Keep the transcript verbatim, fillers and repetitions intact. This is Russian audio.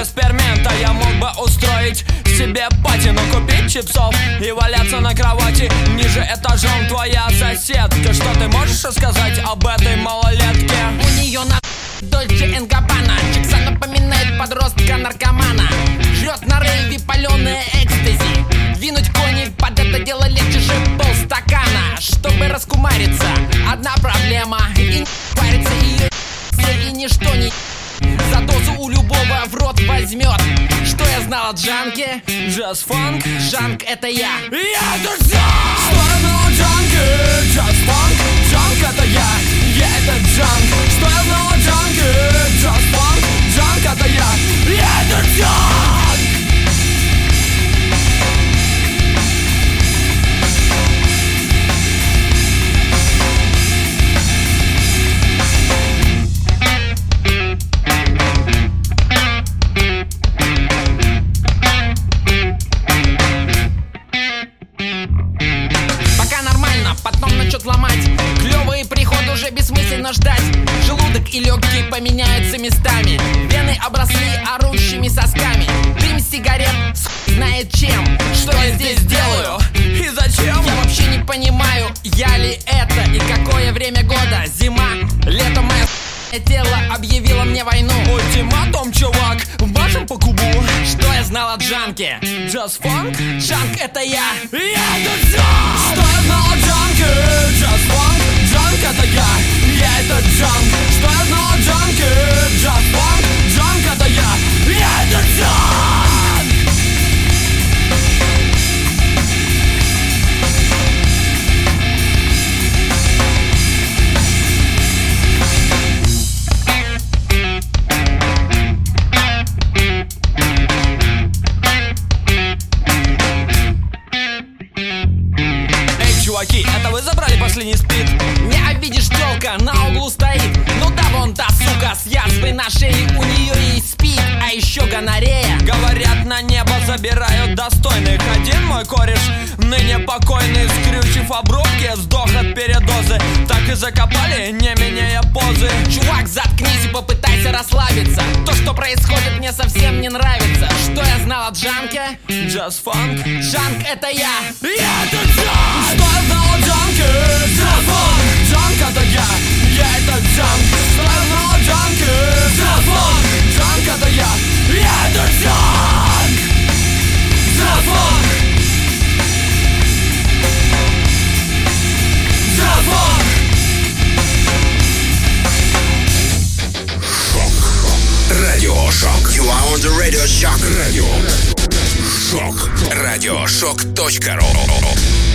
эксперимента я мог бы устроить себе пати, но купить чипсов и валяться на кровати ниже этажом. Твоя соседка, что ты можешь рассказать об этой малолетке? У нее на Дольче энд Габбана, чикса напоминает подростка-наркомана. Жрет на рейве паленое экстази. Двинуть коник под это дело легче же полстакана. Чтобы раскумариться, одна проблема. И не парится ее и ничто не за дозу у любого в рот возьмет. Что я знал о джанке? Джаз-фанк? Джанк это я. Я это джанк! Что я знал о джанке? Джаз-фанк? Джанк это я. Я это джанк. Что я знал о джанке? Джаз-фанк? Джанк это я. Я это джанк! Потом начнет ломать. Клёвый приход уже бессмысленно ждать. Желудок и легкие поменяются местами. Вены обросли орущими сосками. Дым сигарет с знает чем. Что я здесь делаю? И зачем? Я вообще не понимаю, я ли это и какое время года. Зима, лето, мое тело объявило мне войну. Ультиматум, чувак, вмажем по кубу. Что я знал о джанке? Джаз-фанк? Джанк это я. Я это джанк! Что я знал о джанке? Джаз-фанк? Джанк это я. Я это джанк. Что я знал о джанке? Джаз-фанк? Джанк это я. Я это джанк! Чуваки, это вы забрали последний спид? Не обидишь, тёлка на углу стоит. Ну да, вон та сука с язвой на шее. У нее есть спид, а еще гонорея. Говорят, на небо забирают достойных. Один мой кореш, ныне покойный, скрючив обрубки, сдох от передозы. Так и закопали, не меняя позы. Чувак, заткнись и попытайся расслабиться. То, что происходит, мне совсем не нравится. Что я знал о джанке? Джаз-фанк? Джанк это я. Я это джанк! Что я знал о джанке? Джаз-фанк! Джанк это я. Я это джанк. Что я знал о джанке? Джаз-фанк! Джанк это я. Я это джанк! Джаз-фанк! Джаз-фанк! Радиошок. You are on the Radio Shock. Радио Шок. Радиошок точка ру.